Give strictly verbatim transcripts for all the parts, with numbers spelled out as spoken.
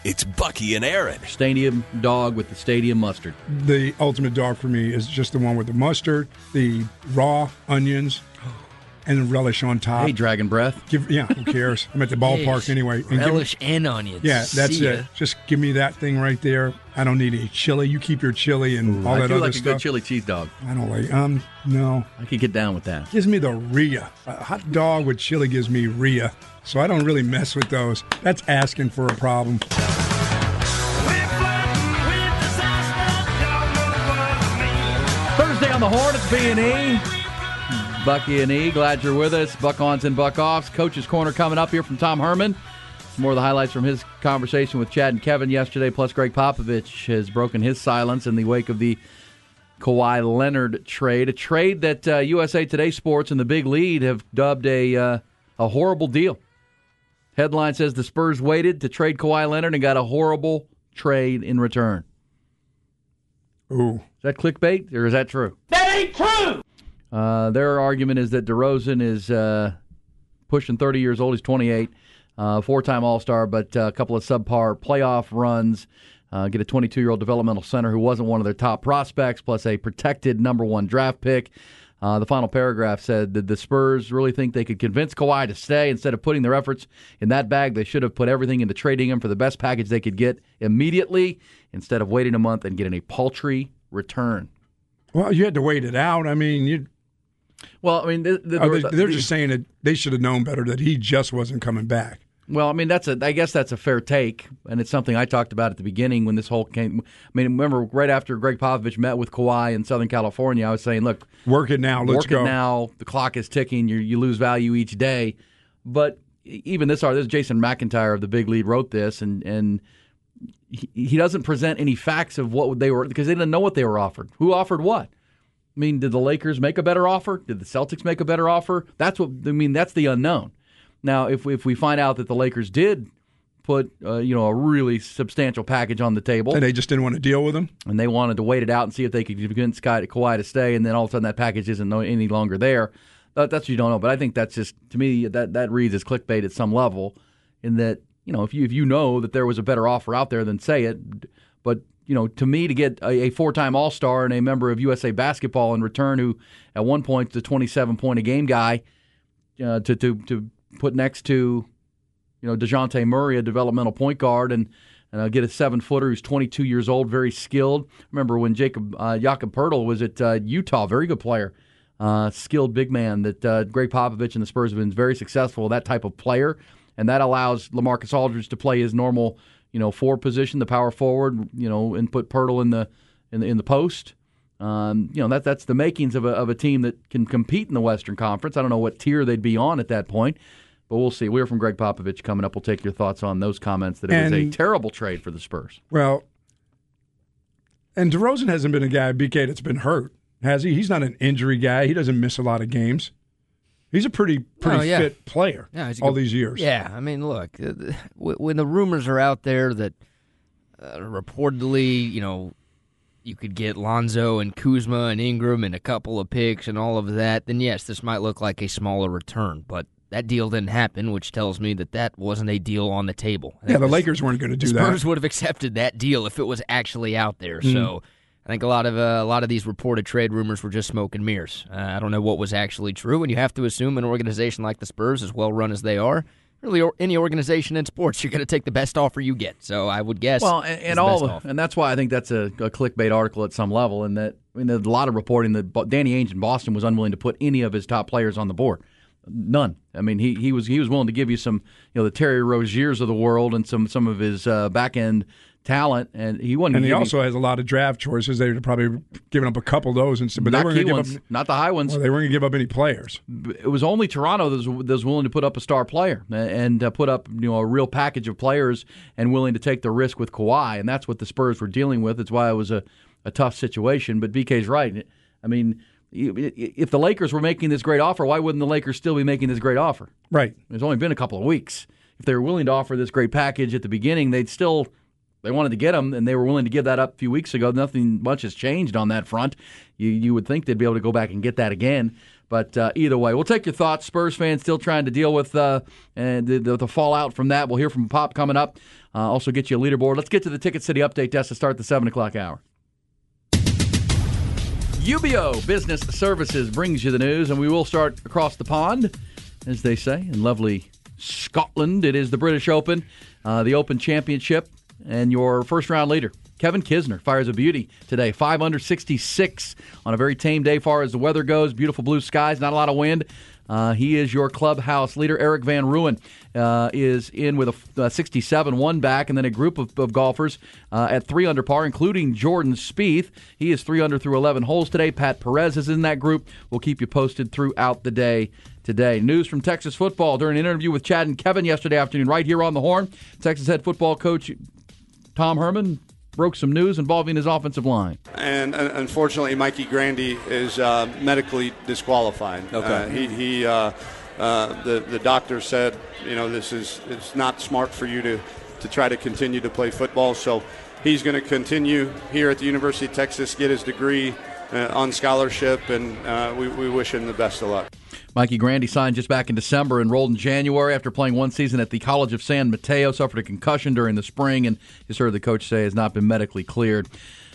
It's Bucky and Aaron. Stadium dog with the stadium mustard. The ultimate dog for me is just the one with the mustard, the raw onions, and the relish on top. Hey, Dragon Breath. Give, yeah, who cares? I'm at the ballpark anyway. And relish give, and onions. Yeah, that's See it. ya. Just give me that thing right there. I don't need any chili. You keep your chili and Ooh, all I that do other like stuff. a good chili cheese dog. I don't like. Um, no. I could get down with that. Gives me the Rhea. A hot dog with chili gives me Rhea. So I don't really mess with those. That's asking for a problem. Thursday on the Horn, it's B and E. Bucky and E, glad you're with us. Buck-ons and Buck-offs. Coach's Corner coming up here from Tom Herman. Some more of the highlights from his conversation with Chad and Kevin yesterday, plus Greg Popovich has broken his silence in the wake of the Kawhi Leonard trade. A trade that uh, U S A Today Sports and the Big Lead have dubbed a, uh, a horrible deal. Headline says the Spurs waited to trade Kawhi Leonard and got a horrible trade in return. Ooh. Is that clickbait, or is that true? That ain't true! Uh, their argument is that DeRozan is uh, pushing thirty years old. He's twenty-eight, uh, four-time All-Star, but uh, a couple of subpar playoff runs. Uh, get a twenty-two-year-old developmental center who wasn't one of their top prospects, plus a protected number one draft pick. Uh, the final paragraph said that the Spurs really think they could convince Kawhi to stay. Instead of putting their efforts in that bag, they should have put everything into trading him for the best package they could get immediately, instead of waiting a month and getting a paltry return. Well, you had to wait it out. I mean, you. Well, I mean, the, the, Oh, they, they're the, just saying that they should have known better that he just wasn't coming back. Well, I mean, that's a. I guess that's a fair take, and it's something I talked about at the beginning when this whole came. I mean, remember right after Greg Popovich met with Kawhi in Southern California, I was saying, look, work it now. Let's work go. it now. The clock is ticking. You you lose value each day. But even this, this Jason McIntyre of the Big Lead wrote this, and and he, he doesn't present any facts of what they were, because they didn't know what they were offered. Who offered what? I mean, did the Lakers make a better offer? Did the Celtics make a better offer? That's what I mean. That's the unknown. Now, if we, if we find out that the Lakers did put uh, you know a really substantial package on the table, and they just didn't want to deal with him, and they wanted to wait it out and see if they could convince Kawhi to stay, and then all of a sudden that package isn't no, any longer there, that, that's what you don't know. But I think that's just, to me, that that reads as clickbait at some level, in that, you know if you if you know that there was a better offer out there, then say it. But you know, to me, to get a, a four-time All-Star and a member of U S A Basketball in return, who at one point the twenty-seven point a game guy, uh, to to to put next to, you know, DeJounte Murray, a developmental point guard, and, and uh, get a seven-footer who's twenty-two years old, very skilled. Remember when Jacob uh, Jakob Poeltl was at uh, Utah, very good player, uh, skilled big man that uh, Greg Popovich and the Spurs have been very successful with that type of player, and that allows LaMarcus Aldridge to play his normal, you know, forward position, the power forward, you know, and put Poeltl in the in the, in the post. Um, you know, that that's the makings of a of a team that can compete in the Western Conference. I don't know what tier they'd be on at that point, but we'll see. We're from Greg Popovich coming up. We'll take your thoughts on those comments that it and, was a terrible trade for the Spurs. Well, and DeRozan hasn't been a guy, B K, that's been hurt, has he? He's not an injury guy. He doesn't miss a lot of games. He's a pretty pretty oh, yeah. fit player yeah, he's a all good, these years. Yeah, I mean, look, uh, when the rumors are out there that uh, reportedly, you know, you could get Lonzo and Kuzma and Ingram and a couple of picks and all of that, then yes, this might look like a smaller return. But that deal didn't happen, which tells me that that wasn't a deal on the table. Yeah, the was, Lakers weren't going to do the that. Spurs would have accepted that deal if it was actually out there. Mm. So I think a lot of uh, a lot of these reported trade rumors were just smoke and mirrors. Uh, I don't know what was actually true, and you have to assume an organization like the Spurs, as well run as they are, really or any organization in sports, you're going to take the best offer you get. So I would guess. Well, and, and all, the, and that's why I think that's a, a clickbait article at some level. And that, I mean, there's a lot of reporting that Danny Ainge in Boston was unwilling to put any of his top players on the board. None. I mean, he he was he was willing to give you some, you know, the Terry Roziers of the world and some some of his uh, back end talent, and he wasn't. And he give also you, has a lot of draft choices. They'd have probably given up a couple of those, and but not they weren't key going to ones, give up. not the high ones. Well, they weren't going to give up any players. It was only Toronto that was, that was willing to put up a star player and uh, put up, you know, a real package of players and willing to take the risk with Kawhi, and that's what the Spurs were dealing with. It's why it was a, a tough situation. But B K's right. I mean, if the Lakers were making this great offer, why wouldn't the Lakers still be making this great offer? Right. There's only been a couple of weeks. If they were willing to offer this great package at the beginning, they'd still they wanted to get him, and they were willing to give that up a few weeks ago. Nothing much has changed on that front. You you would think they'd be able to go back and get that again. But uh, either way, we'll take your thoughts. Spurs fans still trying to deal with uh, and the, the, the fallout from that. We'll hear from Pop coming up. Uh, also get you a leaderboard. Let's get to the Ticket City update desk to start the seven o'clock hour. U B O Business Services brings you the news, and we will start across the pond, as they say, in lovely Scotland. It is the British Open, uh, the Open Championship, and your first-round leader, Kevin Kisner, fires a beauty today. five under sixty-six on a very tame day far as the weather goes. Beautiful blue skies, not a lot of wind. Uh, he is your clubhouse leader. Eric Van Rooyen uh, is in with a, a sixty-seven, one back, and then a group of, of golfers uh, at three under par, including Jordan Spieth. He is three under through eleven holes today. Pat Perez is in that group. We'll keep you posted throughout the day today. News from Texas football during an interview with Chad and Kevin yesterday afternoon, right here on the Horn. Texas head football coach Tom Herman broke some news involving his offensive line. And uh, unfortunately, Mikey Grandy is uh, medically disqualified. Okay. Uh, he, he uh, uh, the the doctor said, you know, this is it's not smart for you to, to try to continue to play football. So he's going to continue here at the University of Texas, get his degree uh, on scholarship, and uh, we, we wish him the best of luck. Mikey Grandy signed just back in December, enrolled in January after playing one season at the College of San Mateo, suffered a concussion during the spring, and just heard the coach say has not been medically cleared.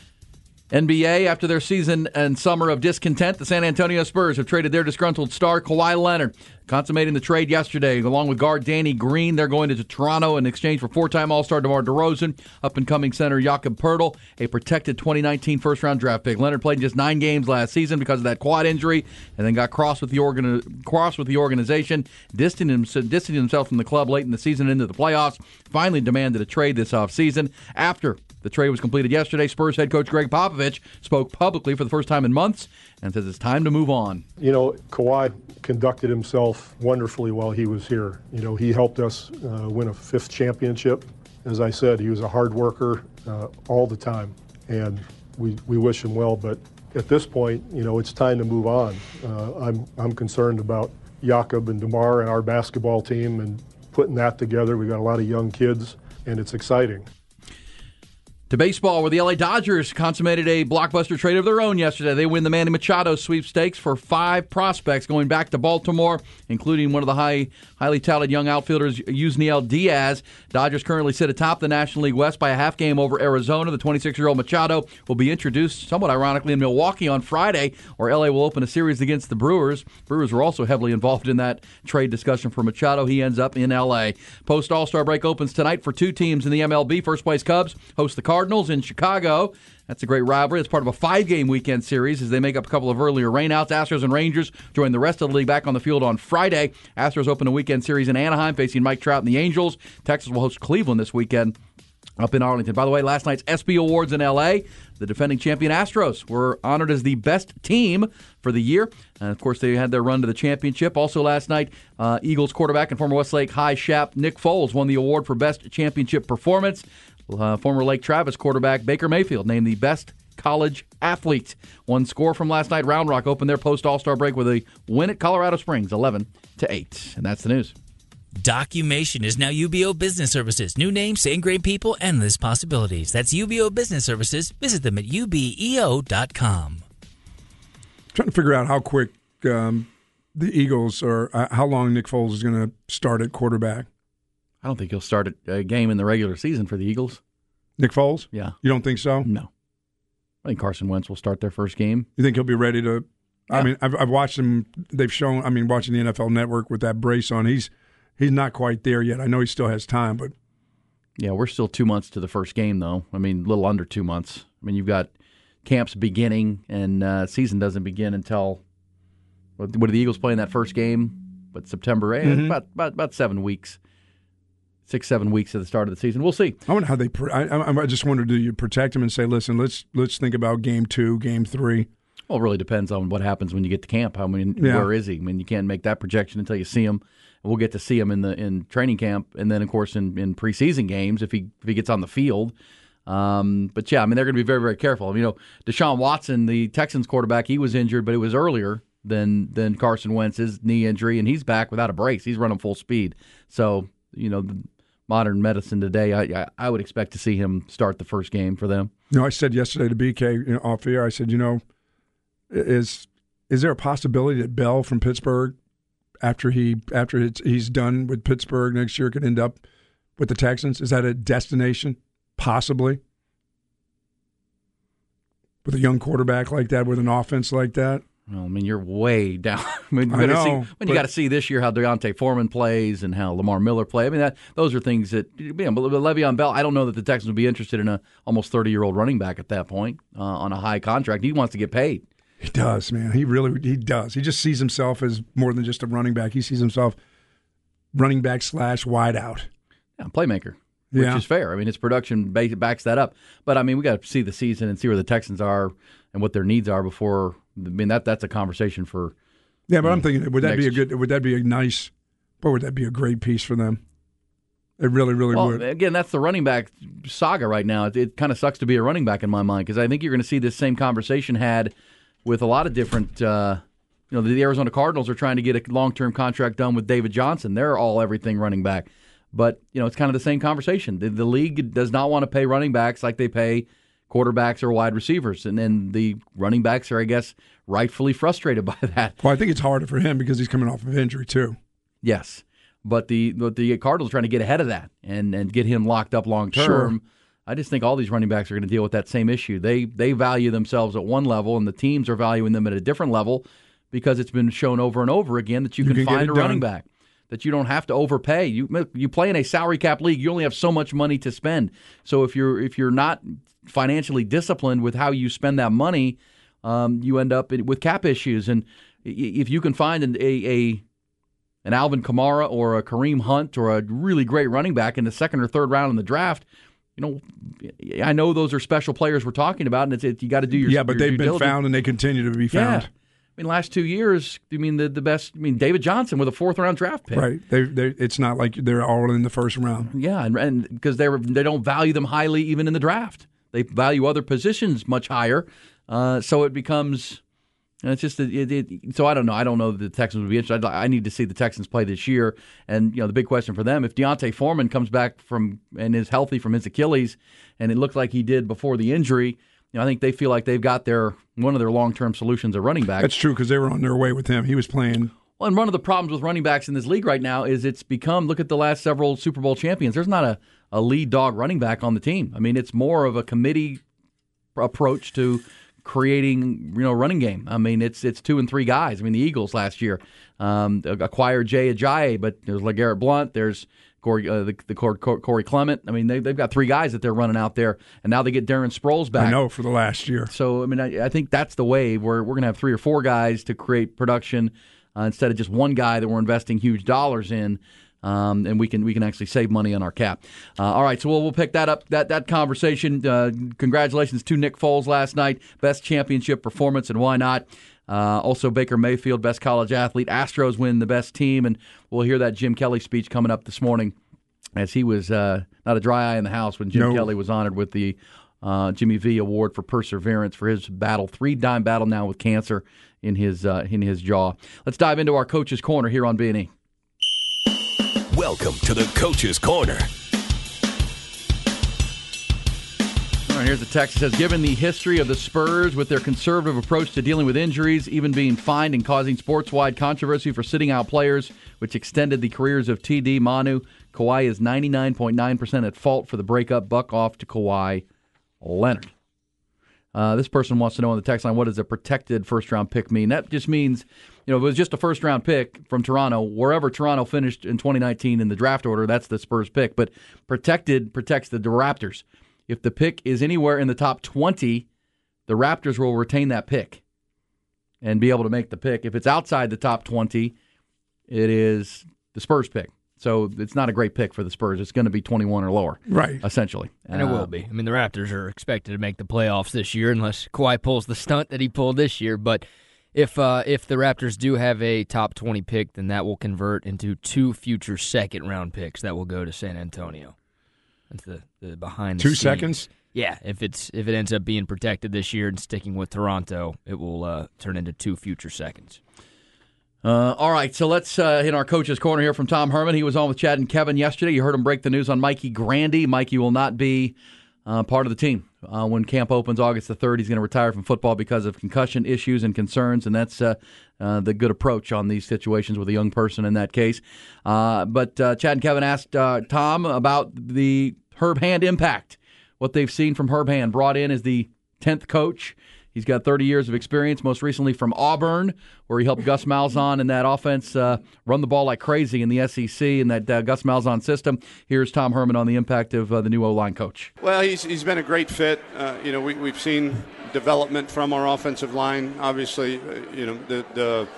N B A, after their season and summer of discontent, the San Antonio Spurs have traded their disgruntled star Kawhi Leonard, consummating the trade yesterday. Along with guard Danny Green, they're going to Toronto in exchange for four-time All-Star DeMar DeRozan, up-and-coming center Jakob Poeltl, a protected twenty nineteen first-round draft pick. Leonard played in just nine games last season because of that quad injury, and then got crossed with the organi- crossed with the organization, distancing himself, distancing himself from the club late in the season into the playoffs, finally demanded a trade this offseason. After the trade was completed yesterday, Spurs head coach Greg Popovich spoke publicly for the first time in months and says it's time to move on. You know, Kawhi conducted himself wonderfully while he was here. You know, he helped us uh, win a fifth championship. As I said, he was a hard worker uh, all the time, and we, we wish him well. But at this point, you know, it's time to move on. Uh, I'm, I'm concerned about Jakob and DeMar and our basketball team and putting that together. We've got a lot of young kids, and it's exciting. To baseball, where the L A Dodgers consummated a blockbuster trade of their own yesterday. They win the Manny Machado sweepstakes for five prospects going back to Baltimore, including one of the high, highly touted young outfielders, Yusniel Diaz. Dodgers currently sit atop the National League West by a half game over Arizona. The twenty-six-year-old Machado will be introduced, somewhat ironically, in Milwaukee on Friday, where L A will open a series against the Brewers. Brewers were also heavily involved in that trade discussion for Machado. He ends up in L A. Post-All-Star break opens tonight for two teams in the M L B. First-place Cubs host the Cardinals in Chicago. That's a great rivalry. It's part of a five-game weekend series as they make up a couple of earlier rainouts. Astros and Rangers join the rest of the league back on the field on Friday. Astros open a weekend series in Anaheim facing Mike Trout and the Angels. Texas will host Cleveland this weekend up in Arlington. By the way, last night's ESPY Awards in L A, the defending champion Astros were honored as the best team for the year. And, of course, they had their run to the championship. Also last night, uh, Eagles quarterback and former Westlake High Shap Nick Foles won the award for best championship performance. Uh, former Lake Travis quarterback Baker Mayfield named the best college athlete. One score from last night, Round Rock opened their post-All-Star break with a win at Colorado Springs, eleven to eight. And that's the news. Documation is now U B O Business Services. New name, same great people, endless possibilities. That's U B O Business Services. Visit them at U B E O dot com. Trying to figure out how quick um, the Eagles or uh, how long Nick Foles is going to start at quarterback. I don't think he'll start a game in the regular season for the Eagles. Nick Foles? Yeah. You don't think so? No. I think Carson Wentz will start their first game. You think he'll be ready to? Yeah. I mean, I've, I've watched him. They've shown. I mean, watching the N F L Network with that brace on, he's he's not quite there yet. I know he still has time, but yeah, we're still two months to the first game, though. I mean, a little under two months. I mean, you've got camps beginning, and uh, season doesn't begin until what, what do the Eagles play in that first game? But September eighth, mm-hmm. about, about about seven weeks. Six, seven weeks at the start of the season. We'll see. I wonder how they. I, I just wonder, do you protect him and say, "Listen, let's let's think about game two, game three." Well, it really depends on what happens when you get to camp. How many? Yeah. Where is he? I mean, you can't make that projection until you see him. We'll get to see him in the in training camp, and then of course in, in preseason games if he if he gets on the field. Um, but yeah, I mean they're going to be very very careful. I mean, you know, Deshaun Watson, the Texans quarterback, he was injured, but it was earlier than than Carson Wentz's knee injury, and he's back without a brace. He's running full speed. So you know. The, modern medicine today, I I would expect to see him start the first game for them. You know, I said yesterday to B K you know, off air, I said, you know, is is there a possibility that Bell from Pittsburgh, after he after it's, he's done with Pittsburgh next year, could end up with the Texans? Is that a destination? Possibly. With a young quarterback like that, with an offense like that? Well, I mean, you're way down. I mean, I know, see, when you but- got to see this year how Deontay Foreman plays and how Lamar Miller play. I mean, that those are things that. Yeah, but Le'Veon Bell, I don't know that the Texans would be interested in a almost thirty-year-old running back at that point uh, on a high contract. He wants to get paid. He does, man. He really he does. He just sees himself as more than just a running back. He sees himself running back slash wide out. Yeah, playmaker, which Yeah. is fair. I mean, his production ba- backs that up. But I mean, we got to see the season and see where the Texans are and what their needs are before. I mean, that that's a conversation for. Yeah, but I'm thinking, would that be a Next- good? Would that be a nice? Boy, would that be a great piece for them? It really, really Well, would. again, that's the running back saga right now. It, it kind of sucks to be a running back in my mind because I think you're going to see this same conversation had with a lot of different. Uh, you know, the Arizona Cardinals are trying to get a long-term contract done with David Johnson. They're all everything running back, but you know, it's kind of the same conversation. The, the league does not want to pay running backs like they pay quarterbacks or wide receivers, and then the running backs are, I guess, rightfully frustrated by that. Well, I think it's harder for him because he's coming off of injury too. Yes, but the but the Cardinals are trying to get ahead of that and, and get him locked up long term. Sure. I just think all these running backs are going to deal with that same issue. They they value themselves at one level, and the teams are valuing them at a different level because it's been shown over and over again that you, You can, can get find it a running done. back, that you don't have to overpay. You you play in a salary cap league, you only have so much money to spend. So if you're if you're not financially disciplined with how you spend that money, um, you end up with cap issues. And if you can find an, a, a an Alvin Kamara or a Kareem Hunt or a really great running back in the second or third round in the draft, you know, I know those are special players we're talking about, and it's it, you got to do your Yeah, but your they've due been diligence. found and they continue to be Yeah. found. I mean, last two years, I mean the the best. I mean, David Johnson with a fourth round draft pick. Right. They, they, it's not like they're all in the first round. Yeah, and and because they were they don't value them highly even in the draft. They value other positions much higher. Uh, so it becomes. It's just it, it, so I don't know. I don't know that the Texans would be interested. I'd, I need to see the Texans play this year, and you know the big question for them: if Deontay Foreman comes back from and is healthy from his Achilles, and it looks like he did before the injury, you know I think they feel like they've got their one of their long term solutions at running back. That's true because they were on their way with him. He was playing. Well, and one of the problems with running backs in this league right now is it's become, look at the last several Super Bowl champions. There's not a, a lead dog running back on the team. I mean, it's more of a committee approach to creating, you know, running game. I mean, it's it's two and three guys. I mean, the Eagles last year um, acquired Jay Ajayi, but there's LeGarrette Blount, there's Corey, uh, the, the Corey, Corey Clement. I mean, they, they've got three guys that they're running out there, and now they get Darren Sproles back. I know for the last year. So, I mean, I, I think that's the way where we're going to have three or four guys to create production uh, instead of just one guy that we're investing huge dollars in, um, and we can we can actually save money on our cap. Uh, all right, so we'll, we'll pick that up, that that conversation. Uh, congratulations to Nick Foles last night. Best championship performance, and why not? Uh, also, Baker Mayfield, best college athlete. Astros win the best team, and we'll hear that Jim Kelly speech coming up this morning as he was uh, not a dry eye in the house when Jim No. Kelly was honored with the uh, Jimmy V Award for perseverance for his battle, three-time battle now with cancer in his uh, in his jaw. Let's dive into our Coach's Corner here on B and E. Welcome to the Coach's Corner. All right, here's the text. It says, given the history of the Spurs with their conservative approach to dealing with injuries, even being fined and causing sports-wide controversy for sitting out players, which extended the careers of T D, Manu, Kawhi is ninety-nine point nine percent at fault for the breakup. Buck off to Kawhi Leonard. Uh, this person wants to know on the text line, what does a protected first-round pick mean? That just means, you know, if it was just a first-round pick from Toronto, wherever Toronto finished in twenty nineteen in the draft order, that's the Spurs pick. But protected protects the Raptors. If the pick is anywhere in the top twenty, the Raptors will retain that pick and be able to make the pick. If it's outside the top twenty, it is the Spurs pick. So it's not a great pick for the Spurs. It's going to be twenty-one or lower, Right. essentially. And it Uh, will be. I mean, the Raptors are expected to make the playoffs this year unless Kawhi pulls the stunt that he pulled this year. But if uh, if the Raptors do have a top twenty pick, then that will convert into two future second-round picks that will go to San Antonio. That's the, the behind the Two scenes. seconds? Yeah, if it's if it ends up being protected this year and sticking with Toronto, it will uh, turn into two future seconds. Uh, all right, so let's uh, hit our Coach's Corner here from Tom Herman. He was on with Chad and Kevin yesterday. You heard him break the news on Mikey Grandy. Mikey will not be uh, part of the team Uh, when camp opens August the third, he's going to retire from football because of concussion issues and concerns, and that's uh, uh, the good approach on these situations with a young person in that case. Uh, but uh, Chad and Kevin asked uh, Tom about the Herb Hand impact, what they've seen from Herb Hand, brought in as the tenth coach. He's got thirty years of experience, most recently from Auburn, where he helped Gus Malzahn and that offense uh, run the ball like crazy in the S E C in that uh, Gus Malzahn system. Here's Tom Herman on the impact of uh, the new O-line coach. Well, he's he's been a great fit. Uh, you know, we, we've seen development from our offensive line. Obviously, uh, you know, the, the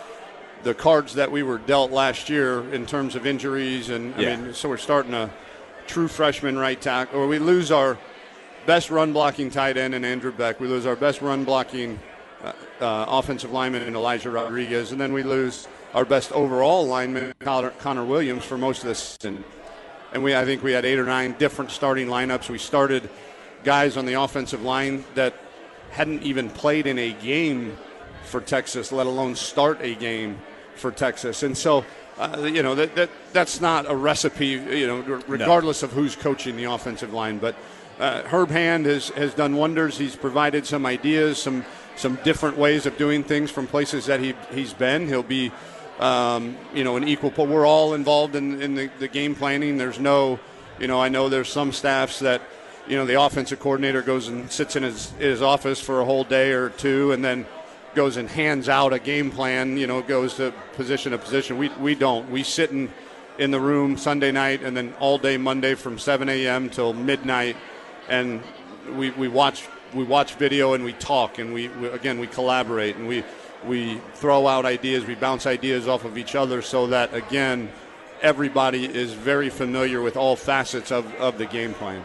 the cards that we were dealt last year in terms of injuries. And, I yeah. mean, so we're starting a true freshman right tackle, or we lose our best run-blocking tight end in Andrew Beck. We lose our best run-blocking uh, uh, offensive lineman in Elijah Rodriguez. And then we lose our best overall lineman, Connor, Connor Williams, for most of the season. And we, I think we had eight or nine different starting lineups. We started guys on the offensive line that hadn't even played in a game for Texas, let alone start a game for Texas. And so, uh, you know, that, that that's not a recipe, you know, regardless no. of who's coaching the offensive line. But Uh, Herb Hand has, has done wonders. He's provided some ideas, some some different ways of doing things from places that he, he's been. He'll be, um, you know, an equal. We're all involved in, in the, the game planning. There's no, you know, I know there's some staffs that, you know, the offensive coordinator goes and sits in his, his office for a whole day or two and then goes and hands out a game plan, you know, goes to position to position. We, we don't. We sit in, in the room Sunday night and then all day Monday from seven a.m. till midnight. And we, we watch we watch video and we talk and we, we again we collaborate and we we throw out ideas, we bounce ideas off of each other so that again everybody is very familiar with all facets of, of the game plan.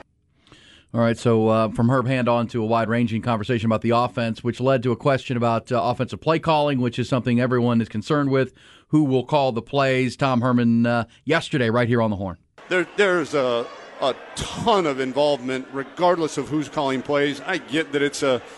All right, so uh, from Herb Hand on to a wide-ranging conversation about the offense, which led to a question about uh, offensive play calling, which is something everyone is concerned with. Who will call the plays? Tom Herman uh, yesterday right here on the Horn. There, there's a a ton of involvement, regardless of who's calling plays. I get that it's a,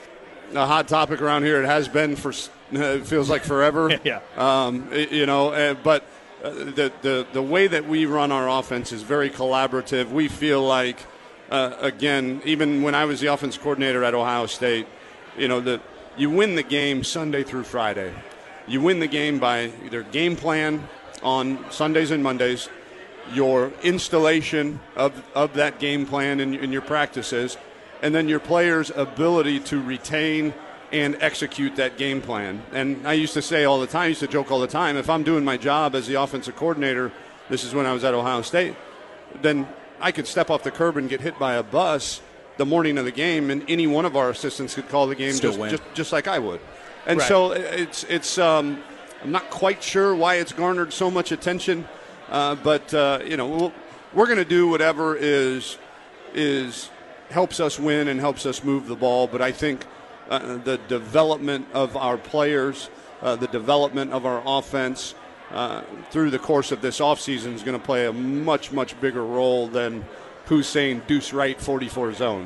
a hot topic around here. It has been for, it feels like forever. yeah. Um, you know, uh, but uh, the, the, the way that we run our offense is very collaborative. We feel like, uh, again, even when I was the offense coordinator at Ohio State, you know, the, you win the game Sunday through Friday. You win the game by either game plan on Sundays and Mondays, your installation of, of that game plan in, in your practices, and then your players' ability to retain and execute that game plan. And I used to say all the time, I used to joke all the time, if I'm doing my job as the offensive coordinator, this is when I was at Ohio State, then I could step off the curb and get hit by a bus the morning of the game, and any one of our assistants could call the game just, just just like I would. And right. so it's, it's um, I'm not quite sure why it's garnered so much attention. Uh, but, uh, you know, we'll, we're going to do whatever is is helps us win and helps us move the ball. But I think uh, the development of our players, uh, the development of our offense uh, through the course of this offseason is going to play a much, much bigger role than who's saying deuce right forty-four zone.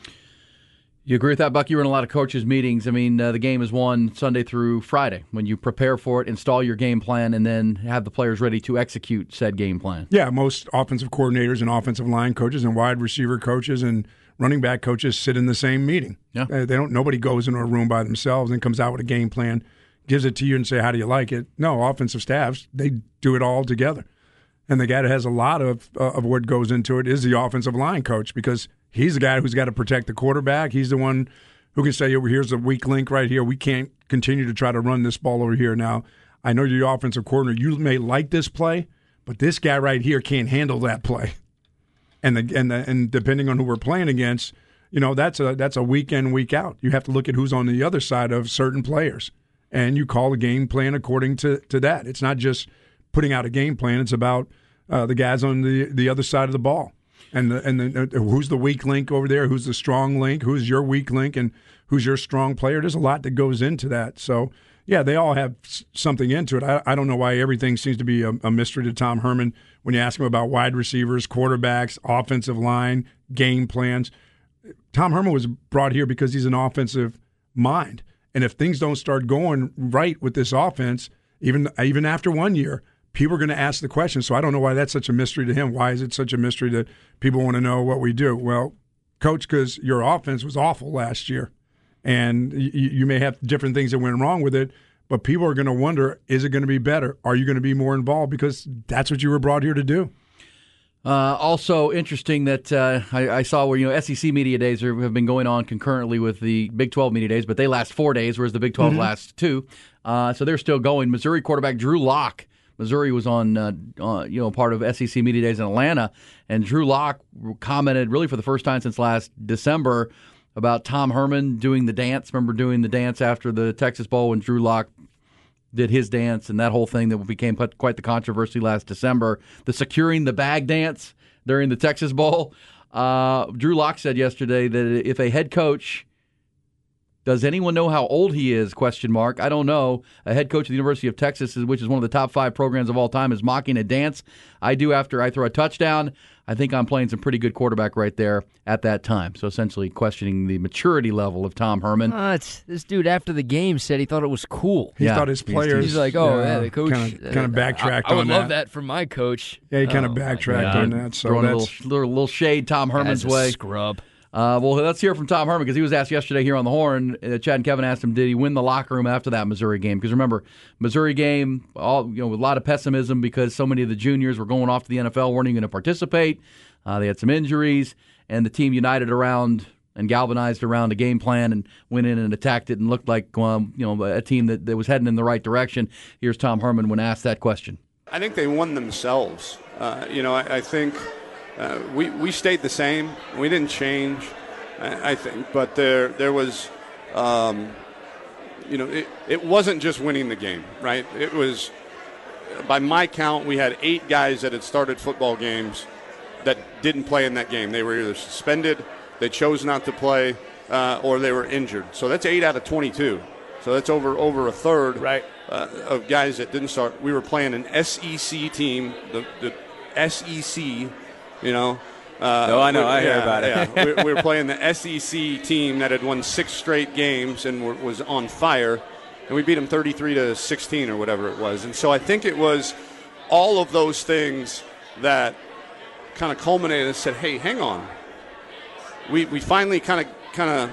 You agree with that, Buck? You were in a lot of coaches' meetings. I mean, uh, the game is won Sunday through Friday when you prepare for it, install your game plan, and then have the players ready to execute said game plan. Yeah, most offensive coordinators and offensive line coaches and wide receiver coaches and running back coaches sit in the same meeting. Yeah. Uh, they don't. Nobody goes into a room by themselves and comes out with a game plan, gives it to you, and say, "How do you like it?" No, offensive staffs, they do it all together. And the guy that has a lot of uh, of what goes into it is the offensive line coach, because he's the guy who's got to protect the quarterback. He's the one who can say, over here's a weak link right here. We can't continue to try to run this ball over here. Now, I know you're the offensive coordinator. You may like this play, but this guy right here can't handle that play. And the and the, and depending on who we're playing against, you know, that's a that's a week in, week out. You have to look at who's on the other side of certain players, and you call the game plan according to, to that. It's not just putting out a game plan. It's about uh, the guys on the, the other side of the ball. And the, and the, uh, who's the weak link over there? Who's the strong link? Who's your weak link? And who's your strong player? There's a lot that goes into that. So, yeah, they all have something into it. I, I don't know why everything seems to be a, a mystery to Tom Herman when you ask him about wide receivers, quarterbacks, offensive line, game plans. Tom Herman was brought here because he's an offensive mind. And if things don't start going right with this offense, even even after one year, people are going to ask the question. So I don't know why that's such a mystery to him. Why is it such a mystery that people want to know what we do? Well, Coach, because your offense was awful last year, and you, you may have different things that went wrong with it, but people are going to wonder, is it going to be better? Are you going to be more involved? Because that's what you were brought here to do. Uh, also interesting that uh, I, I saw where, you know, S E C media days are, have been going on concurrently with the Big twelve media days, but they last four days, whereas the Big twelve mm-hmm. lasts two. Uh, so they're still going. Missouri quarterback Drew Lock. Missouri was on, uh, uh, you know, part of S E C media days in Atlanta, and Drew Lock commented really for the first time since last December about Tom Herman doing the dance. Remember doing the dance after the Texas Bowl when Drew Lock did his dance and that whole thing that became quite the controversy last December, the securing the bag dance during the Texas Bowl. Uh, Drew Lock said yesterday that if a head coach, does anyone know how old he is, question mark, I don't know, a head coach at the University of Texas, which is one of the top five programs of all time, is mocking a dance I do after I throw a touchdown, I think I'm playing some pretty good quarterback right there at that time. So essentially questioning the maturity level of Tom Herman. Uh, it's, this dude after the game said he thought it was cool. He yeah. thought his players. He's like, oh, yeah, yeah the coach. Kind of, kind of backtracked I, I would on love that. that from my coach. Yeah, he kind oh, of backtracked yeah. on that. So Throwing that's, a little, little, little shade Tom Herman's That's a way. Scrub. Uh, well, let's hear from Tom Herman because he was asked yesterday here on the Horn. Uh, Chad and Kevin asked him, did he win the locker room after that Missouri game? Because remember, Missouri game, all you know, with a lot of pessimism because so many of the juniors were going off to the N F L, weren't even going to participate. Uh, they had some injuries, and the team united around and galvanized around a game plan and went in and attacked it and looked like um, you know a team that, that was heading in the right direction. Here's Tom Herman when asked that question. I think they won themselves. Uh, you know, I, I think. Uh, we, we stayed the same. We didn't change, I, I think. But there there was, um, you know, it, it wasn't just winning the game, right? It was, by my count, we had eight guys that had started football games that didn't play in that game. They were either suspended, they chose not to play, uh, or they were injured. So that's eight out of twenty-two. So that's over over a third right. uh, of guys that didn't start. We were playing an S E C team, the, the S E C. You know, uh, no, I know. I yeah, hear about it. Yeah. we, we were playing the S E C team that had won six straight games and were, was on fire, and we beat them thirty-three to sixteen or whatever it was. And so I think it was all of those things that kind of culminated and said, "Hey, hang on." We we finally kind of kind of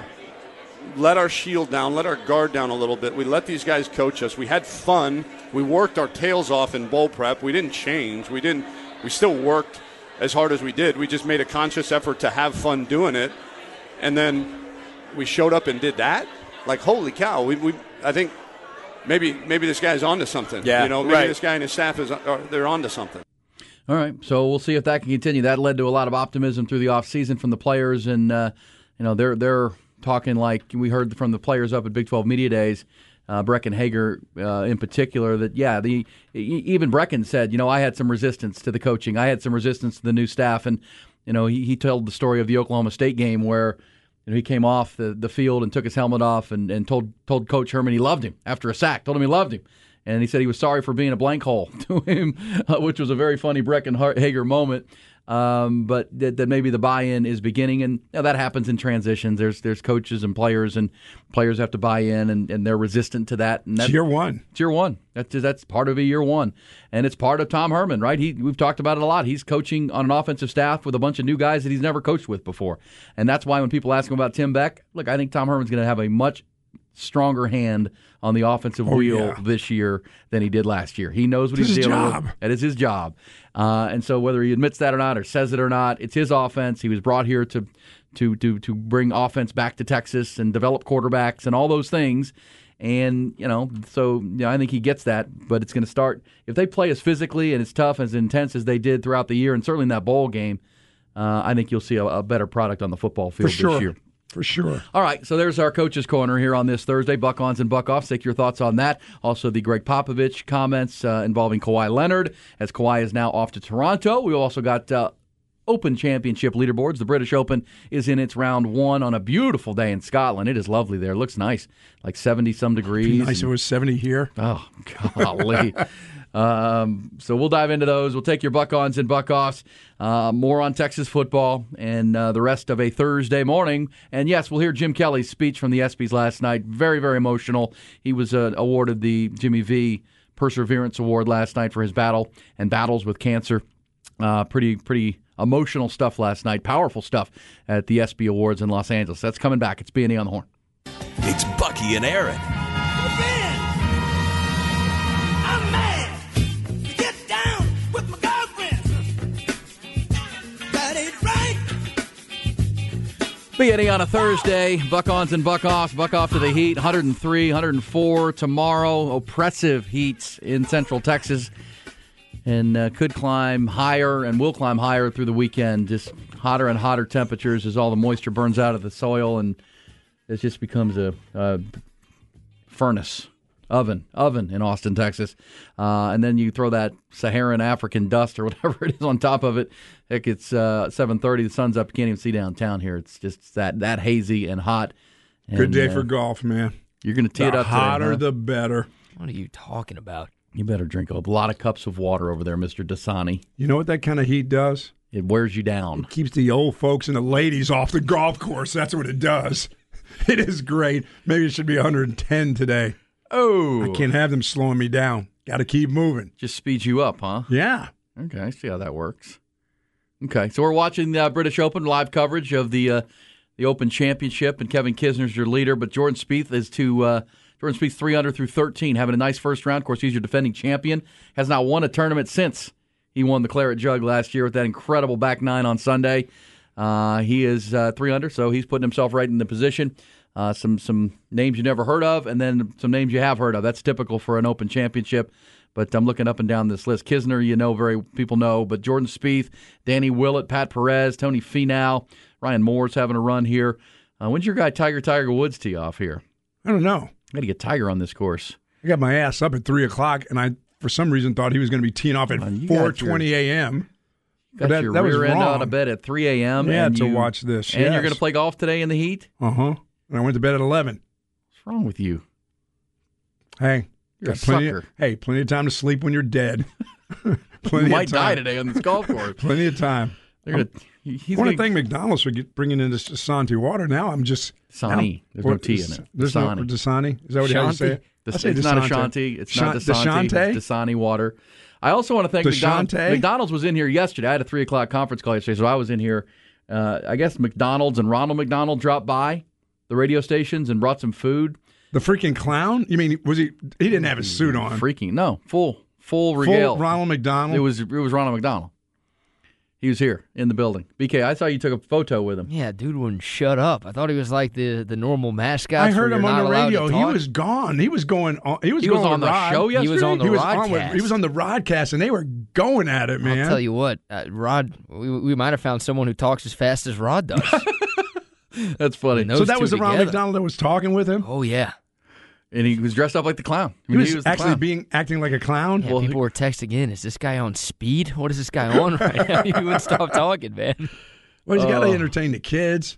let our shield down, let our guard down a little bit. We let these guys coach us. We had fun. We worked our tails off in bowl prep. We didn't change. We didn't. We still worked as hard as we did. We just made a conscious effort to have fun doing it, and then we showed up and did that. Like, holy cow! We, we I think maybe maybe this guy's onto something. Yeah, you know, maybe right. this guy and his staff is are, they're onto something. All right, so we'll see if that can continue. That led to a lot of optimism through the offseason from the players, and uh, you know they're they're talking like we heard from the players up at Big twelve Media Days. Uh, Brecken Hager, uh, in particular, that yeah, the even Brecken said, you know, I had some resistance to the coaching, I had some resistance to the new staff, and you know, he, he told the story of the Oklahoma State game where you know he came off the, the field and took his helmet off and, and told told Coach Herman he loved him after a sack, told him he loved him, and he said he was sorry for being a blank hole to him, uh, which was a very funny Brecken Hager moment. Um, but that, that maybe the buy-in is beginning, and you know, that happens in transitions. There's there's coaches and players, and players have to buy in, and, and they're resistant to that. And that's, it's year one. It's year one. That's that's part of a year one, and it's part of Tom Herman, right? He we've talked about it a lot. He's coaching on an offensive staff with a bunch of new guys that he's never coached with before, and that's why when people ask him about Tim Beck, look, I think Tom Herman's going to have a much stronger hand on the offensive oh, wheel yeah. this year than he did last year. He knows what It's he's his dealing job. with. That is his job. Uh, and so whether he admits that or not or says it or not, it's his offense. He was brought here to to to to bring offense back to Texas and develop quarterbacks and all those things. And, you know, so you know, I think he gets that, but it's going to start if they play as physically and as tough, as intense as they did throughout the year, and certainly in that bowl game, uh, I think you'll see a, a better product on the football field For sure. this year. For sure. All right, so there's our Coach's Corner here on this Thursday. Buck-ons and Buck-offs. Take your thoughts on that. Also, the Greg Popovich comments uh, involving Kawhi Leonard, as Kawhi is now off to Toronto. We also got uh, Open Championship leaderboards. The British Open is in its round one on a beautiful day in Scotland. It is lovely there. It looks nice, like seventy-some degrees. It'd be nice if it was seventy here. Oh, golly. Um, so we'll dive into those. We'll take your buck-ons and buck-offs. Uh, more on Texas football and uh, the rest of a Thursday morning. And, yes, we'll hear Jim Kelly's speech from the ESPYs last night. Very, very emotional. He was uh, awarded the Jimmy V Perseverance Award last night for his battle and battles with cancer. Uh, pretty, pretty emotional stuff last night, powerful stuff at the ESPY Awards in Los Angeles. That's coming back. It's B and E on the Horn. It's Bucky and Aaron. I'm mad. Get down with my girlfriend. That ain't right. B and E on a Thursday. Buck-ons and buck-offs. Buck-off to the heat. one oh three, one oh four tomorrow. Oppressive heats in Central Texas. And uh, could climb higher and will climb higher through the weekend. Just hotter and hotter temperatures as all the moisture burns out of the soil, and it just becomes a, a furnace, oven, oven in Austin, Texas. Uh, and then you throw that Saharan African dust or whatever it is on top of it. Heck, it's uh, seven thirty. The sun's up. You can't even see downtown here. It's just that that hazy and hot. And, Good day uh, for golf, man. You're going to tee it The up hotter, today, huh? the better. What are you talking about? You better drink a lot of cups of water over there, Mister Dasani. You know what that kind of heat does? It wears you down. It keeps the old folks and the ladies off the golf course. That's what it does. It is great. Maybe it should be one hundred ten today. Oh. I can't have them slowing me down. Got to keep moving. Just speeds you up, huh? Yeah. Okay, I see how that works. Okay, so we're watching the uh, British Open, live coverage of the uh, the Open Championship, and Kevin Kisner's your leader, but Jordan Spieth is to uh, Jordan Spieth three under through thirteen, having a nice first round. Of course, he's your defending champion. Has not won a tournament since he won the Claret Jug last year with that incredible back nine on Sunday. Uh, he is uh, three under, so he's putting himself right in the position. Uh, some some names you never heard of, and then some names you have heard of. That's typical for an Open Championship. But I'm looking up and down this list. Kisner, you know, very people know, but Jordan Spieth, Danny Willett, Pat Perez, Tony Finau, Ryan Moore's having a run here. Uh, when's your guy Tiger Tiger Woods tee off here? I don't know. I got to get Tiger on this course. I got my ass up at three o'clock, and I, for some reason, thought he was going to be teeing off at Well, you got four twenty a.m. Got that- your that was rear end wrong. out of bed at three a.m. Yeah, and to you- watch this. And yes. you're going to play golf today in the heat? Uh-huh. And I went to bed at eleven. What's wrong with you? Hey. You're a got plenty sucker. Of, hey, plenty of time to sleep when you're dead. You plenty might of die time. today on this golf course. Plenty of time. They're gonna, he's I want to gonna, thank McDonald's for get, bringing in this Dasani water. Now I'm just Dasani. now- There's no what T is- in it. There's Dasani. no Dasani. Is that what how you say it? I It's say not Dasante. Ashanti. It's not Shan- Dasani. Dashante? It's Dasani water. I also want to thank McDonald's. Dashante? McDonald's was in here yesterday. I had a three o'clock conference call yesterday, so I was in here. Uh, I guess McDonald's and Ronald McDonald dropped by the radio stations and brought some food. The freaking clown? You mean was he? He didn't have his suit on. Freaking no, full full regale. Full Ronald McDonald. It was it was Ronald McDonald. He was here in the building. B K, I saw you took a photo with him. Yeah, dude wouldn't shut up. I thought he was like the, the normal mascot. I heard him on the radio. He was gone. He was going on. He was He going was on with the Rod. show He was yesterday? on the He was on with, Rodcast. he was on the Rodcast, and they were going at it, man. I'll tell you what, uh, Rod, we, we might have found someone who talks as fast as Rod does. That's funny. And so those that two was the Ronald together. McDonald that was talking with him. Oh, yeah. And he was dressed up like the clown. I He mean, was, the actually clown. being acting like a clown. Yeah, Well, people he- were texting in, is this guy on speed? What is this guy on right now? He wouldn't stop talking, man. Well, he's got to Oh. entertain the kids.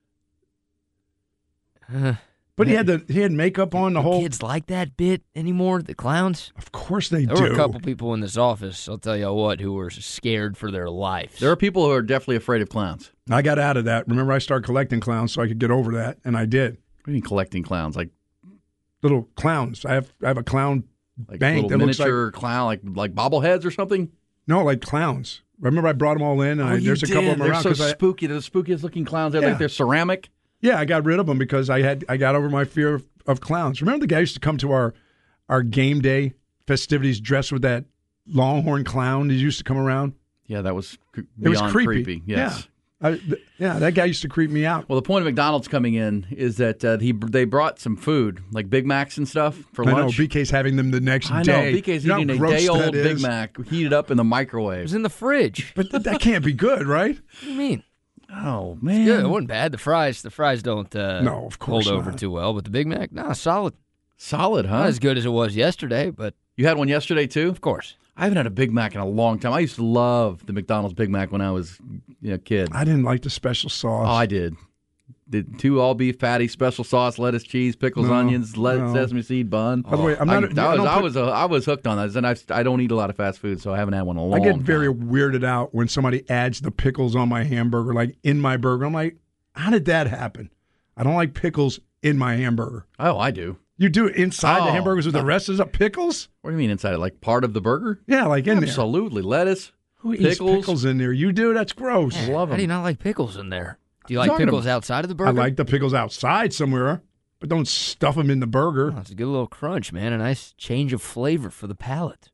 Uh, But he had the he had makeup on the do whole. kids like that bit anymore, the clowns? Of course they There do. were a couple people in this office, I'll tell you what, who were scared for their lives. There are people who are definitely afraid of clowns. I got out of that. Remember, I started collecting clowns so I could get over that, and I did. What do you mean collecting clowns? Like Little clowns. I have I have a clown like bank little that looks like miniature clown, like like bobbleheads or something? no, like clowns. Remember, I brought them all in, and Oh, I, you there's a couple did. of them They're around so 'cause I, spooky. They're the spookiest looking clowns. They're Yeah. like they're ceramic. yeah, I got rid of them because I had I got over my fear of, of clowns. Remember the guy used to come to our our game day festivities dressed with that Longhorn clown? He used to come around. Yeah, that was cr- It was beyond creepy. Yes. Yeah. I, th- yeah, that guy used to creep me out. Well, the point of McDonald's coming in is that uh, he they brought some food, like Big Macs and stuff, for I know lunch. B K's having them the next I know. day. B K's You know eating how a gross day-old that Big is? Mac heated up in the It microwave. was in the fridge. But th- that can't be good, right? What do you mean? Oh, man. Good. It wasn't bad. The fries, the fries don't uh, No, of course hold over not. too well. But the Big Mac, nah, solid. Solid, huh? Not as good as it was yesterday, but You had one yesterday, too? of course. I haven't had a Big Mac in a long time. I used to love the McDonald's Big Mac when I was you know, a kid. I didn't like the special sauce. Oh, I did. Did two all beef patties, special sauce, lettuce, cheese, pickles, No, onions, le- no. sesame seed bun. By the way, I'm I, not. I, I was don't I put- was uh, I was hooked on that, and I I don't eat a lot of fast food, so I haven't had one in a long I get time. very weirded out when somebody adds the pickles on my hamburger, like in my burger. I'm like, how did that happen? I don't like pickles in my hamburger. Oh, I do. You do it inside the Oh, hamburgers with the rest of the pickles? What do you mean inside it? Like part of the burger? Yeah, like in there. Absolutely, lettuce, Who eats Pickles. pickles in there? You do? That's gross. I love How do you them. not like pickles in there? Do you like Talking pickles about- outside of the burger? I like the pickles outside somewhere, but don't stuff them in the burger. Oh, it's a good little crunch, man. A nice change of flavor for the palate.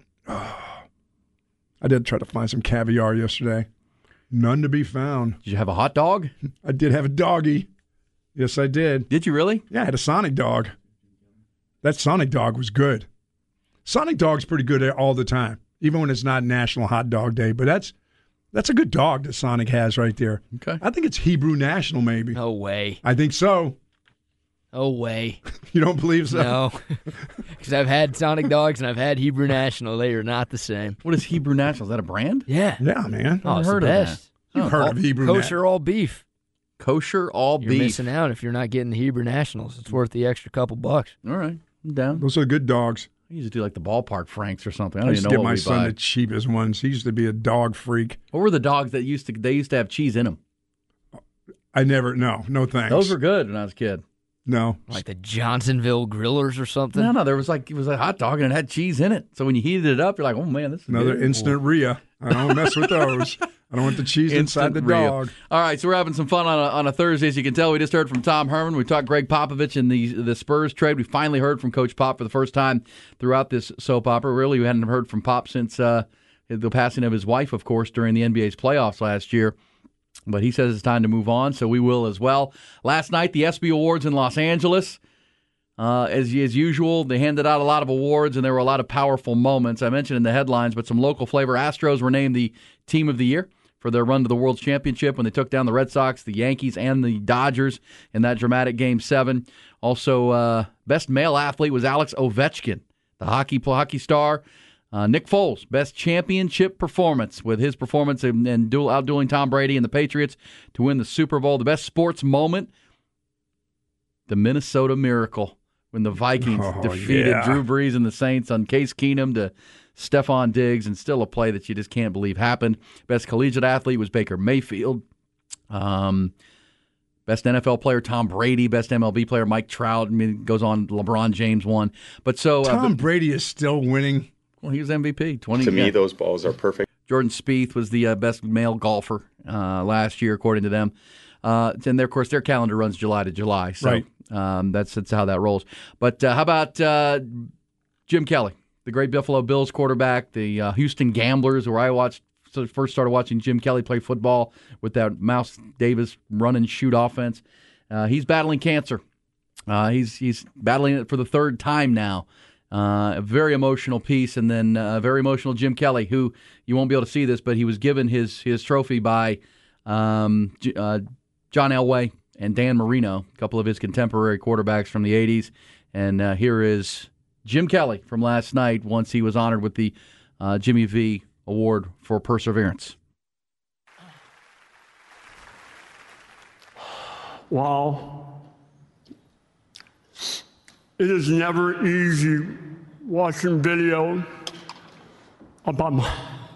I did try to find some caviar yesterday. None to be found. Did you have a hot dog? I did have a doggy. Yes, I did. Did you really? Yeah, I had a Sonic dog. That Sonic dog was good. Sonic dog's pretty good all the time, even when it's not National Hot Dog Day. But that's that's a good dog that Sonic has right there. Okay. I think it's Hebrew National, maybe. No way. I think so. No way. You don't believe so? No. Because I've had Sonic Dogs and I've had Hebrew National. They are not the same. What is Hebrew National? Is that a brand? Yeah. Yeah, man. Oh, it's heard the of best. You've Oh, heard all, of Hebrew Kosher National. all beef. Kosher all You're beef. missing out if you're not getting the Hebrew Nationals. It's worth the extra couple bucks. All right, I'm down. Those are good dogs. I used to do like the ballpark Franks or something. I I don't used even to know get what my we son buy. the cheapest ones. He used to be a dog freak. What were the dogs that used to? They used to have cheese in them. I never, no, no thanks. Those were good when I was a kid. No. Like the Johnsonville Grillers or something. No, no, there was like it was a hot dog and it had cheese in it. So when you heated it up, you're like, oh man, this is Another good. instant Rhea. I don't mess with those. I don't want the cheese inside Instant the Rhea. dog. All right, so we're having some fun on a, on a Thursday. As you can tell, we just heard from Tom Herman. We talked Greg Popovich and the the Spurs trade. We finally heard from Coach Pop for the first time throughout this soap opera. Really, we hadn't heard from Pop since uh, the passing of his wife, of course, during the N B A's playoffs last year. But he says it's time to move on, so we will as well. Last night, the ESPY Awards in Los Angeles. Uh, as, as usual, they handed out a lot of awards, and there were a lot of powerful moments. I mentioned in the headlines, but some local flavor. Astros were named the Team of the Year for their run to the World Championship when they took down the Red Sox, the Yankees, and the Dodgers in that dramatic Game seven. Also, uh, best male athlete was Alex Ovechkin, the hockey hockey star. Uh, Nick Foles, best championship performance with his performance in, in duel, outdueling Tom Brady and the Patriots to win the Super Bowl. The best sports moment, the Minnesota Miracle, when the Vikings Oh, defeated yeah. Drew Brees and the Saints on Case Keenum to Stephon Diggs, and still a play that you just can't believe happened. Best collegiate athlete was Baker Mayfield. Um, best N F L player, Tom Brady. Best M L B player, Mike Trout. I mean, it goes on, LeBron James won. But so uh, Tom but- Brady is still winning. well, he was M V P. twenty To me, yeah. those balls are perfect. Jordan Spieth was the uh, best male golfer uh, last year, according to them. Uh, and their, of course, their calendar runs July to July, so Right. um, that's that's how that rolls. But uh, how about uh, Jim Kelly, the great Buffalo Bills quarterback, the uh, Houston Gamblers, where I watched so first started watching Jim Kelly play football with that Mouse Davis run and shoot offense. Uh, he's battling cancer. Uh, he's he's battling it for the third time now. Uh, a very emotional piece, and then uh, a very emotional Jim Kelly, who you won't be able to see this, but he was given his his trophy by um, J- uh, John Elway and Dan Marino, a couple of his contemporary quarterbacks from the eighties. And uh, here is Jim Kelly from last night once he was honored with the uh, Jimmy V Award for Perseverance. Wow. It is never easy watching video about my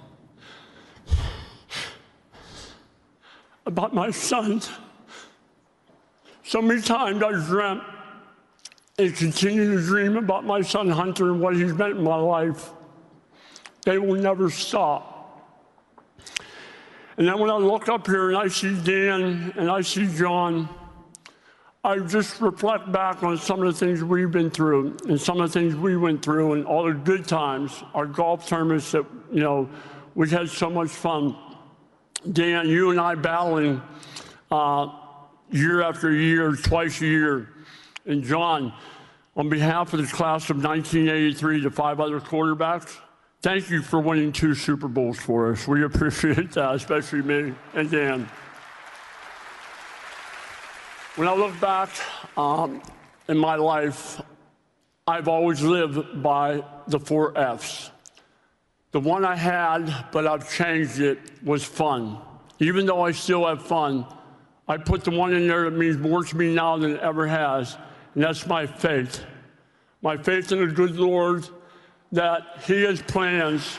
about my sons. So many times I dreamt and continue to dream about my son Hunter and what he's meant in my life. They will never stop. And then when I look up here and I see Dan and I see John, I just reflect back on some of the things we've been through and some of the things we went through and all the good times, our golf tournaments that, you know, we had so much fun. Dan, you and I battling uh, year after year, twice a year. And John, on behalf of the class of nineteen eighty-three, the five other quarterbacks, thank you for winning two Super Bowls for us. We appreciate that, especially me and Dan. When I look back um, in my life, I've always lived by the four F's. The one I had, but I've changed it, was fun. Even though I still have fun, I put the one in there that means more to me now than it ever has, and that's my faith. My faith in the good Lord, that He has plans.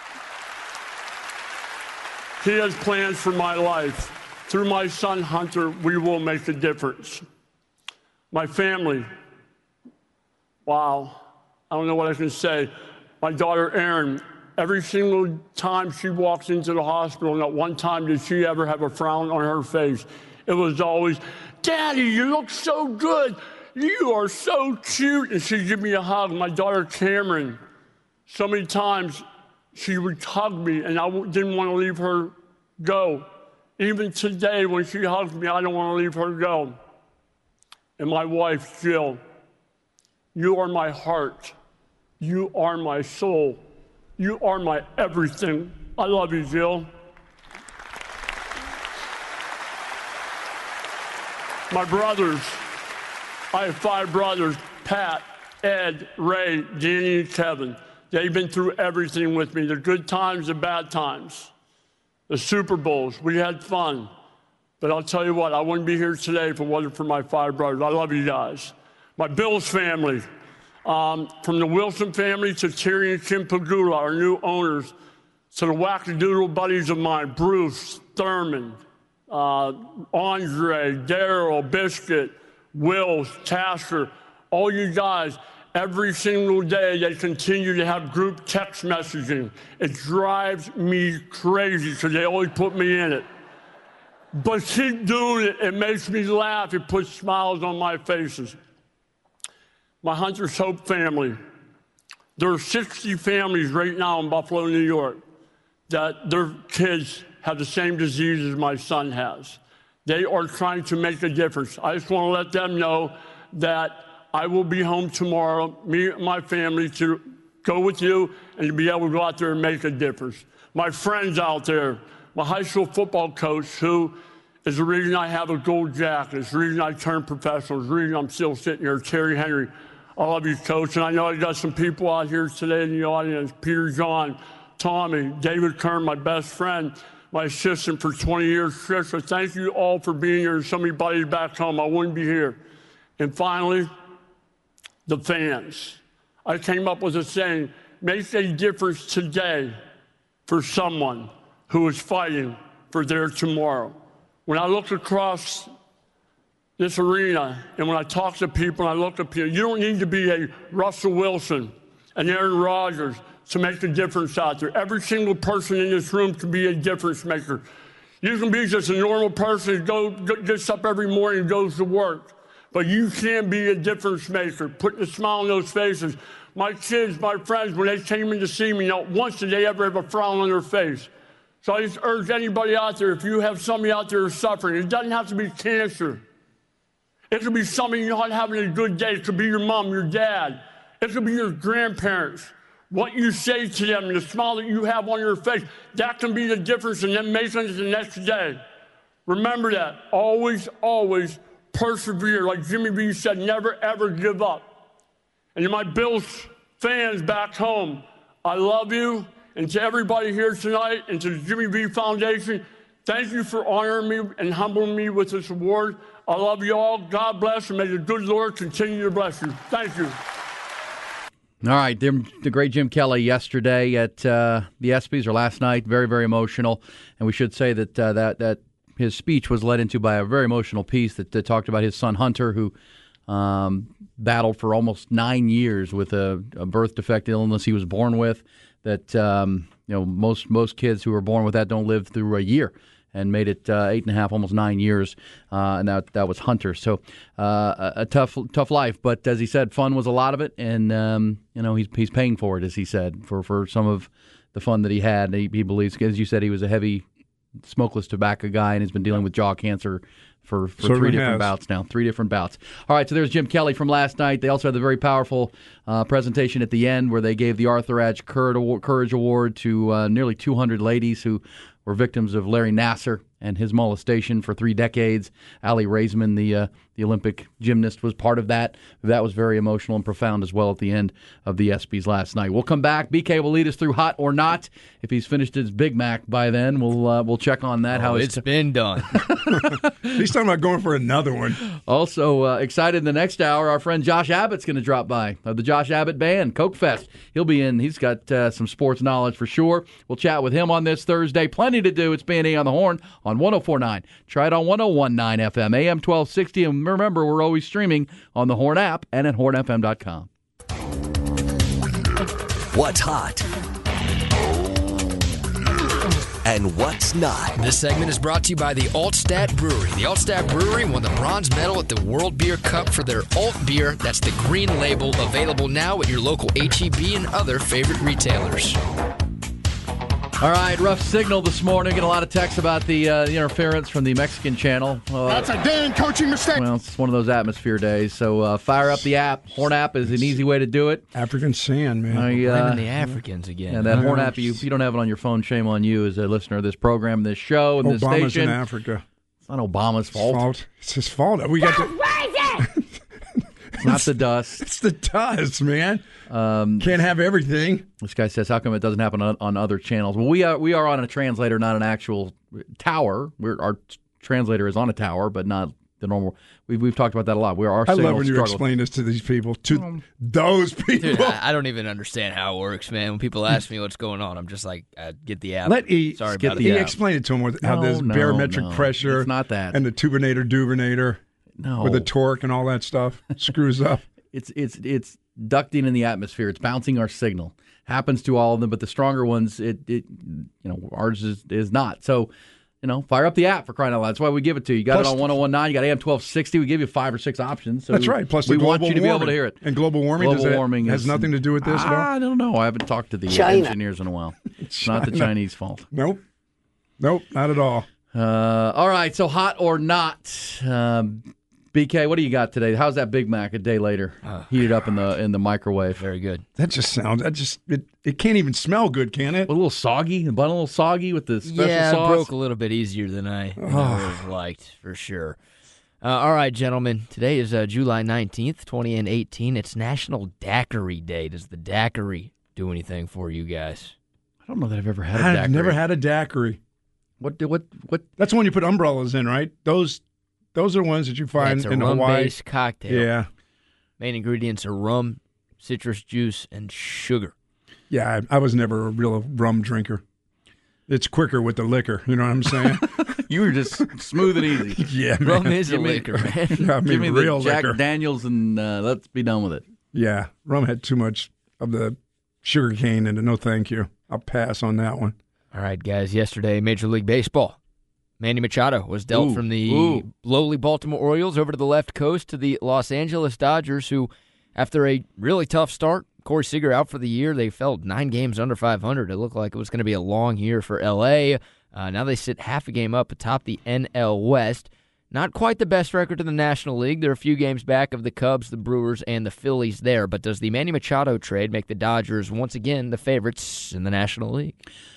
He has plans for my life. Through my son, Hunter, we will make a difference. My family, wow, I don't know what I can say. My daughter, Erin, Every single time she walks into the hospital, not one time did she ever have a frown on her face. It was always, Daddy, you look so good. You are so cute. And she'd give me a hug. My daughter, Cameron, so many times she would hug me, and I didn't want to leave her go. Even today, when she hugs me, I don't want to leave her go. And my wife, Jill, you are my heart. You are my soul. You are my everything. I love you, Jill. My brothers, I have five brothers, Pat, Ed, Ray, Danny, and Kevin. They've been through everything with me, the good times, the bad times, the Super Bowls. We had fun. But I'll tell you what, I wouldn't be here today if it wasn't for my five brothers. I love you guys. My Bills family, um, from the Wilson family to Terry and Kim Pagula, our new owners, to the wackadoodle buddies of mine, Bruce, Thurman, uh, Andre, Daryl, Biscuit, Wills, Tasker, all you guys. Every single day, they continue to have group text messaging. It drives me crazy because they always put me in it. But keep doing it. It makes me laugh. It puts smiles on my faces. My Hunter's Hope family. There are sixty families right now in Buffalo, New York, that their kids have the same disease as my son has. They are trying to make a difference. I just want to let them know that I will be home tomorrow, me and my family, to go with you and to be able to go out there and make a difference. My friends out there, my high school football coach, who is the reason I have a gold jacket, is the reason I turned professional, is the reason I'm still sitting here, Terry Henry. I love you, Coach. And I know I got some people out here today in the audience, Peter John, Tommy, David Kern, my best friend, my assistant for twenty years, Trisha. Thank you all for being here. And so many buddies back home, I wouldn't be here. And finally, the fans. I came up with a saying, make a difference today for someone who is fighting for their tomorrow. When I look across this arena and when I talk to people and I look at people, you don't need to be a Russell Wilson and Aaron Rodgers to make a difference out there. Every single person in this room can be a difference maker. You can be just a normal person who go, gets up every morning and goes to work. But you can be a difference maker, putting a smile on those faces. My kids, my friends, when they came in to see me, not once did they ever have a frown on their face. So I just urge anybody out there, if you have somebody out there who's suffering, it doesn't have to be cancer. It could be somebody not having a good day. It could be your mom, your dad. It could be your grandparents. What you say to them and the smile that you have on your face, that can be the difference in them making it the next day. Remember that. Always, always persevere. Like Jimmy B said, never, ever give up. And to my Bills fans back home, I love you. And to everybody here tonight and to the Jimmy B Foundation, thank you for honoring me and humbling me with this award. I love you all. God bless, and may the good Lord continue to bless you. Thank you. All right, the, the great Jim Kelly yesterday at uh, the ESPYs, or last night, very, very emotional. And we should say that uh, that that his speech was led into by a very emotional piece that, that talked about his son Hunter, who um, battled for almost nine years with a, a birth defect illness he was born with. That um, you know, most most kids who are born with that don't live through a year, and made it uh, eight and a half, almost nine years, uh, and that that was Hunter. So uh, a, a tough tough life, but as he said, fun was a lot of it, and um, you know he's he's paying for it, as he said, for, for some of the fun that he had. He, he believes, as you said, he was a heavy smokeless tobacco guy, and he's been dealing with jaw cancer for, for three different has. bouts now, three different bouts. All right, so there's Jim Kelly from last night. They also had the very powerful uh, presentation at the end where they gave the Arthur Ashe Courage Award to uh, nearly two hundred ladies who were victims of Larry Nassar and his molestation for three decades. Aly Raisman, the uh, the Olympic gymnast, was part of that. That was very emotional and profound as well at the end of the ESPYs last night. We'll come back. B K will lead us through Hot or Not. If he's finished his Big Mac by then, we'll uh, we'll check on that. Oh, how it's t- been done. He's talking about going for another one. Also uh, excited in the next hour, our friend Josh Abbott's going to drop by of the Josh Abbott Band, Coke Fest. He'll be in. He's got uh, some sports knowledge for sure. We'll chat with him on this Thursday. Plenty to do. It's B and E on the Horn on one oh four point nine. Try it on one oh one point nine F M, A M twelve sixty. And remember, we're always streaming on the Horn app and at horn f m dot com. What's hot? and what's not. This segment is brought to you by the Altstat Brewery. The Altstat Brewery won the bronze medal at the World Beer Cup for their Alt beer. That's the green label, available now at your local H E B and other favorite retailers. All right, rough signal this morning. Get a lot of texts about the, uh, the interference from the Mexican channel. Uh, That's a damn coaching mistake. Well, it's one of those atmosphere days. So uh, fire up the app. Horn app is an easy way to do it. African sand, man. I, uh, Blaming the Africans again. Yeah, that Horn app, you, if you don't have it on your phone, shame on you as a listener of this program, this show, and this Obama's station. in Africa. It's not Obama's fault. fault. It's his fault. We got to. It's not the dust. It's the dust, man. Um, Can't have everything. This guy says, "How come it doesn't happen on, on other channels?" Well, we are we are on a translator, not an actual tower. We're, our t- translator is on a tower, but not the normal. We've we've talked about that a lot. Where our I love signals when you struggle. explain this to these people, to um, those people. Dude, I, I don't even understand how it works, man. When people ask me what's going on, I'm just like, uh, get the app. Let E Sorry get about the it. E app. explain it to them with how No, there's no, barometric no. pressure. It's not that. And the tubinator, duvinator. No, With the torque and all that stuff. Screws up. It's it's it's ducting in the atmosphere. It's bouncing our signal. Happens to all of them, but the stronger ones, it, it you know, ours is, is not. So, you know, fire up the app for crying out loud. That's why we give it to you. You got Plus, it on one oh one nine. You got A M twelve sixty. We give you five or six options. So That's right. Plus, we the want global you to be warming. able to hear it. And global warming, Global does that, warming has is, nothing to do with this at all? I don't know. I haven't talked to the China. engineers in a while. It's not the Chinese fault. Nope. Nope, not at all. Uh, all right. So hot or not? Um, B K, what do you got today? How's that Big Mac a day later? Uh, Heated up in the in the microwave. Very good. That just sounds, that just, it, it can't even smell good, can it? A little soggy. The bun a little soggy with the special yeah, sauce. it broke a little bit easier than I, than I would have liked, for sure. Uh, all right, gentlemen. Today is uh, July nineteenth, twenty eighteen. It's National Daiquiri Day. Does the daiquiri do anything for you guys? I don't know that I've ever had a I've daiquiri. never had a daiquiri. What? What? What? That's the one you put umbrellas in, right? Those those are ones that you find It's a in Hawaii. rum-based cocktail. Yeah. Main ingredients are rum, citrus juice, and sugar. Yeah, I, I was never a real rum drinker. It's quicker with the liquor, you know what I'm saying? You were just smooth and easy. Yeah, man. Rum is a Give me- liquor, man. Yeah, I mean, Give me real the Jack liquor. Daniels and uh, let's be done with it. Yeah, rum had too much of the sugar cane in it. No, thank you. I'll pass on that one. All right, guys. Yesterday, Major League Baseball. Manny Machado was dealt Ooh, from the ooh. lowly Baltimore Orioles over to the left coast to the Los Angeles Dodgers, who, after a really tough start, Corey Seager out for the year, they fell nine games under five hundred. It looked like it was going to be a long year for L A. Uh, now they sit half a game up atop the N L West. Not quite the best record in the National League. They're a few games back of the Cubs, the Brewers, and the Phillies there. But does the Manny Machado trade make the Dodgers once again the favorites in the National League?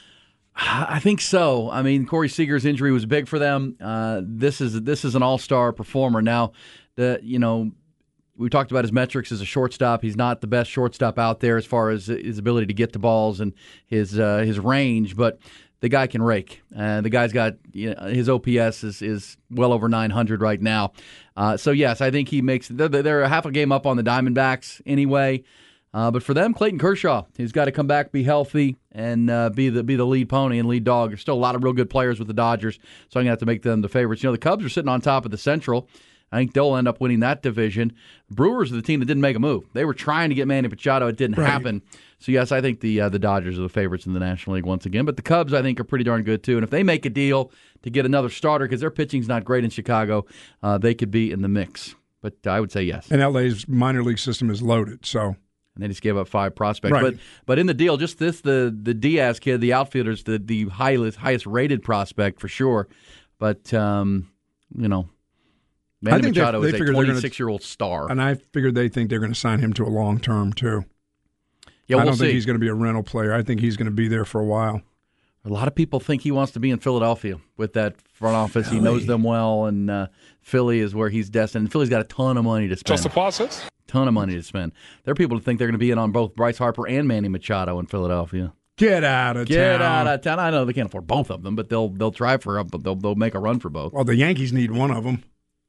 I think so. I mean, Corey Seager's injury was big for them. Uh, this is this is an all-star performer. Now, the you know, we talked about his metrics as a shortstop. He's not the best shortstop out there as far as his ability to get to balls and his uh, his range, but the guy can rake. Uh, the guy's got you know, his O P S is is well over nine hundred right now. Uh, so yes, I think he makes. They're, they're a half a game up on the Diamondbacks anyway. Uh, but for them, Clayton Kershaw, he's got to come back, be healthy, and uh, be the be the lead pony and lead dog. There's still a lot of real good players with the Dodgers, so I'm going to have to make them the favorites. You know, the Cubs are sitting on top of the Central. I think they'll end up winning that division. Brewers are the team that didn't make a move. They were trying to get Manny Machado. It didn't Right. happen. So, yes, I think the uh, the Dodgers are the favorites in the National League once again. But the Cubs, I think, are pretty darn good, too. And if they make a deal to get another starter, because their pitching's not great in Chicago, uh, they could be in the mix. But I would say yes. And L A's minor league system is loaded, so... And they just gave up five prospects. Right. But but in the deal, just this, the the Diaz kid, the outfielder's the, the highest highest rated prospect for sure. But, um, you know, Manny I think they- Machado they is a figure they're gonna- twenty-six-year-old star. And I figured they think they're going to sign him to a long term, too. Yeah, I we'll don't see. think he's going to be a rental player. I think he's going to be there for a while. A lot of people think he wants to be in Philadelphia with that front office. He knows them well, and uh, Philly is where he's destined. And Philly's got a ton of money to spend. Just a process? Ton of money to spend. There are people who think they're going to be in on both Bryce Harper and Manny Machado in Philadelphia. Get out of Get town. out of town. I know they can't afford both of them, but they'll they'll try for but they'll they'll make a run for both. Well, the Yankees need one of them.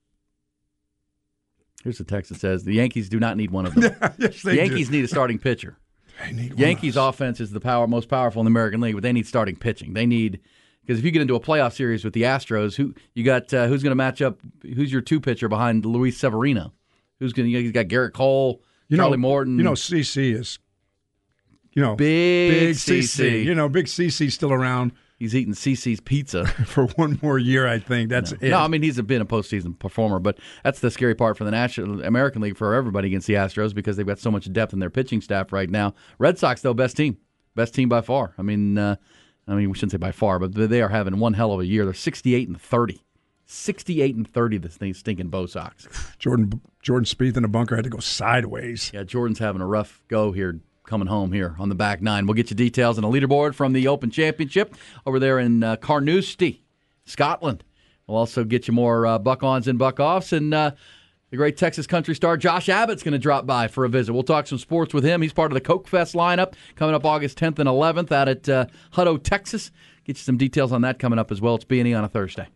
Here's the text that says the Yankees do not need one of them. Yes, they the Yankees do. need a starting pitcher. They need one Yankees of us. offense is the power most powerful in the American League, but they need starting pitching. They need because if you get into a playoff series with the Astros, who you got? Uh, who's going to match up? Who's your two pitcher behind Luis Severino? Who's going? to You got Garrett Cole, You Charlie know, Morton. You know, C C is, you know, Big big C C. You know, big C C's still around. He's eating Cece's pizza for one more year, I think. That's no. it. No, I mean, he's been a postseason performer, but that's the scary part for the National American League for everybody against the Astros because they've got so much depth in their pitching staff right now. Red Sox, though, best team. Best team by far. I mean, uh, I mean, we shouldn't say by far, but they are having one hell of a year. They're sixty-eight and thirty. sixty-eight and thirty, this thing stinking Bo Sox. Jordan Jordan Spieth in the bunker had to go sideways. Yeah, Jordan's having a rough go here, coming home here on the back nine. We'll get you details on the leaderboard from the Open Championship over there in uh, Carnoustie, Scotland. We'll also get you more uh, buck-ons and buck-offs, and uh, the great Texas country star Josh Abbott's going to drop by for a visit. We'll talk some sports with him. He's part of the Coke Fest lineup coming up August tenth and eleventh out at uh, Hutto, Texas. Get you some details on that coming up as well. It's B and E on a Thursday.